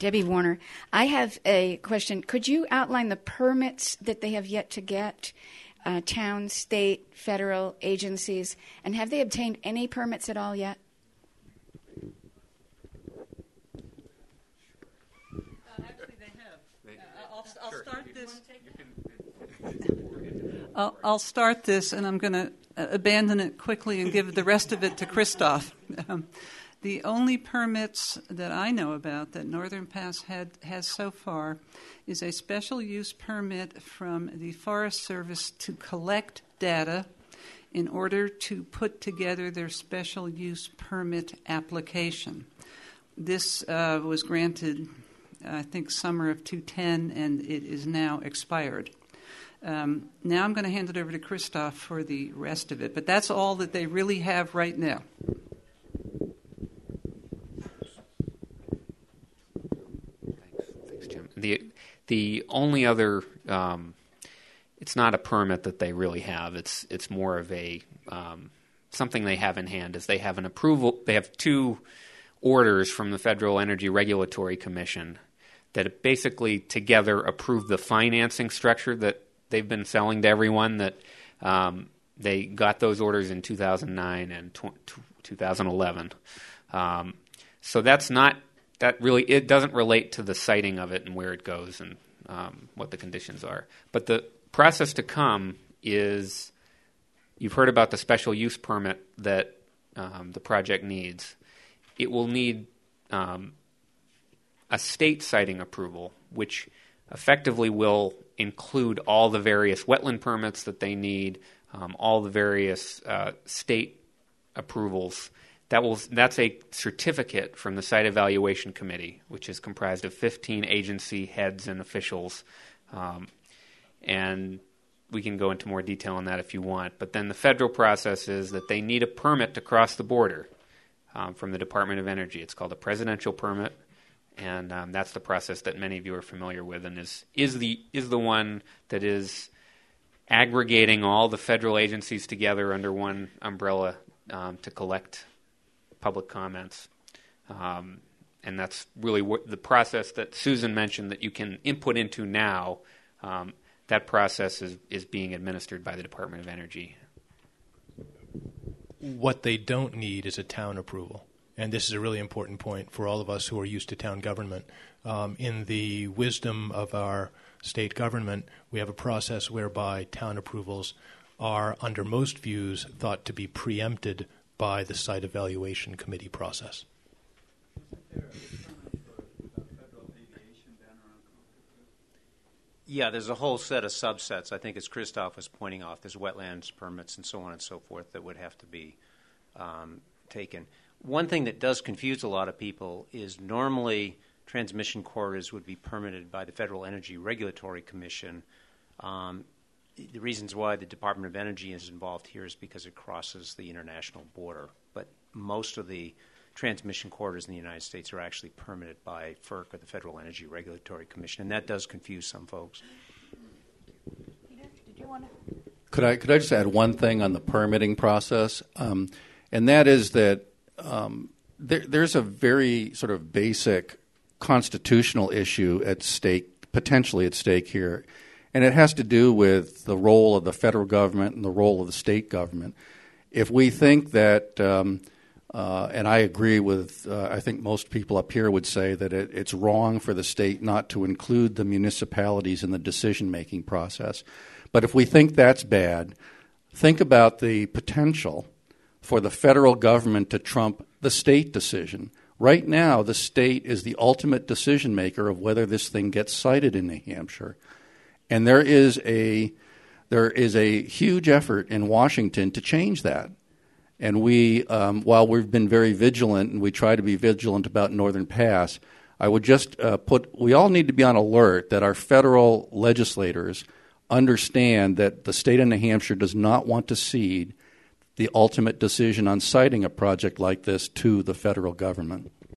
Debbie Warner. I have a question. Could you outline the permits that they have yet to get, town, state, federal agencies, and have they obtained any permits at all yet? Actually, they have. I'll start this. I'll start this, and I'm going to abandon it quickly and give the rest of it to Christoph. The only permits that I know about that Northern Pass has so far is a special use permit from the Forest Service to collect data in order to put together their special use permit application. This was granted, I think, summer of 2010, and it is now expired. Now I'm going to hand it over to Christoph for the rest of it, but that's all that they really have right now. Thanks, Jim. The only other, it's not a permit that they really have. It's more of a something they have in hand. Is they have an approval. They have 2 orders from the Federal Energy Regulatory Commission that basically together approve the financing structure that they've been selling to everyone. That they got those orders in 2009 and 2011. So that's not. That really, it doesn't relate to the siting of it and where it goes and what the conditions are. But the process to come is, you've heard about the special use permit that the project needs. It will need a state siting approval, which effectively will include all the various wetland permits that they need, all the various state approvals. That's a certificate from the Site Evaluation Committee, which is comprised of 15 agency heads and officials. And we can go into more detail on that if you want. But then the federal process is that they need a permit to cross the border from the Department of Energy. It's called a presidential permit, and that's the process that many of you are familiar with, and is the one that is aggregating all the federal agencies together under one umbrella to collect public comments. And that's really the process that Susan mentioned that you can input into now. That process is being administered by the Department of Energy. What they don't need is a town approval. And this is a really important point for all of us who are used to town government. In the wisdom of our state government, we have a process whereby town approvals are, under most views, thought to be preempted by the Site Evaluation Committee process. Yeah, there's a whole set of subsets. I think as Christoph was pointing out, there's wetlands permits and so on and so forth that would have to be taken. One thing that does confuse a lot of people is normally transmission corridors would be permitted by the Federal Energy Regulatory Commission. The reasons why the Department of Energy is involved here is because it crosses the international border. But most of the transmission corridors in the United States are actually permitted by FERC, or the Federal Energy Regulatory Commission, and that does confuse some folks. Peter, did you want to? Could I just add one thing on the permitting process, and that is that there's a very sort of basic constitutional issue at stake, potentially at stake here. And it has to do with the role of the federal government and the role of the state government. If we think that, and I agree with, I think most people up here would say that it's wrong for the state not to include the municipalities in the decision-making process. But if we think that's bad, think about the potential for the federal government to trump the state decision. Right now, the state is the ultimate decision maker of whether this thing gets sited in New Hampshire. And there is a huge effort in Washington to change that. And we, while we've been very vigilant, and we try to be vigilant about Northern Pass, I would just we all need to be on alert that our federal legislators understand that the state of New Hampshire does not want to cede the ultimate decision on siting a project like this to the federal government.